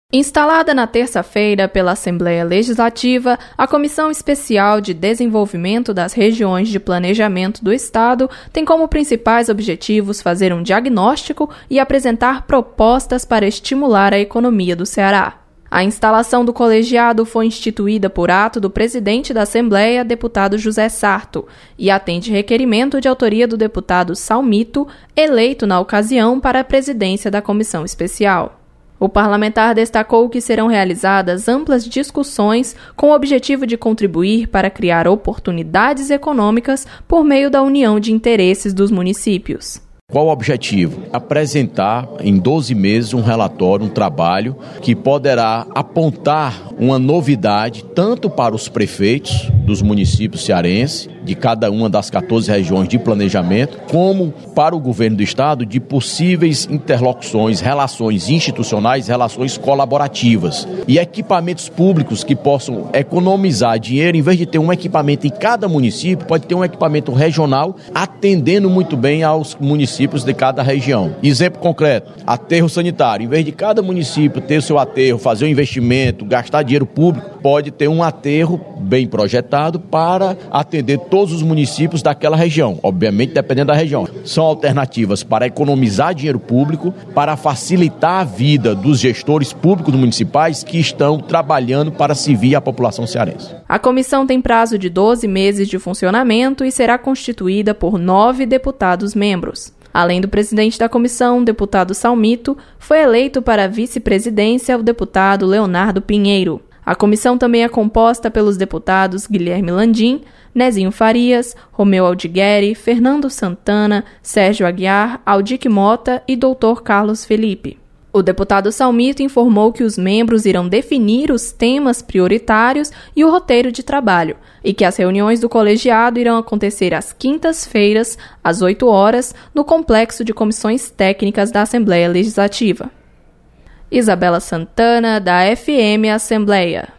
Instalada na terça-feira pela Assembleia Legislativa, a Comissão Especial de Desenvolvimento das Regiões de Planejamento do Estado tem como principais objetivos fazer um diagnóstico e apresentar propostas para estimular a economia do Ceará. A instalação do colegiado foi instituída por ato do presidente da Assembleia, deputado José Sarto, e atende requerimento de autoria do deputado Salmito, eleito na ocasião para a presidência da Comissão Especial. O parlamentar destacou que serão realizadas amplas discussões com o objetivo de contribuir para criar oportunidades econômicas por meio da união de interesses dos municípios. Qual o objetivo? Apresentar em 12 meses um relatório, um trabalho que poderá apontar uma novidade tanto para os prefeitos dos municípios cearenses, de cada uma das 14 regiões de planejamento, como para o governo do estado de possíveis interlocuções, relações institucionais, relações colaborativas e equipamentos públicos que possam economizar dinheiro. Em vez de ter um equipamento em cada município, pode ter um equipamento regional atendendo muito bem aos municípios de cada região. Exemplo concreto, aterro sanitário. Em vez de cada município ter o seu aterro, fazer um investimento, gastar dinheiro público, pode ter um aterro bem projetado para atender todos os municípios daquela região, obviamente dependendo da região. São alternativas para economizar dinheiro público, para facilitar a vida dos gestores públicos municipais que estão trabalhando para servir a população cearense. A comissão tem prazo de 12 meses de funcionamento e será constituída por 9 deputados membros. Além do presidente da comissão, o deputado Salmito, foi eleito para a vice-presidência o deputado Leonardo Pinheiro. A comissão também é composta pelos deputados Guilherme Landim, Nezinho Farias, Romeu Aldigueri, Fernando Santana, Sérgio Aguiar, Aldic Mota e Dr. Carlos Felipe. O deputado Salmito informou que os membros irão definir os temas prioritários e o roteiro de trabalho, e que as reuniões do colegiado irão acontecer às quintas-feiras, às 8 horas, no complexo de comissões técnicas da Assembleia Legislativa. Isabela Santana, da FM Assembleia.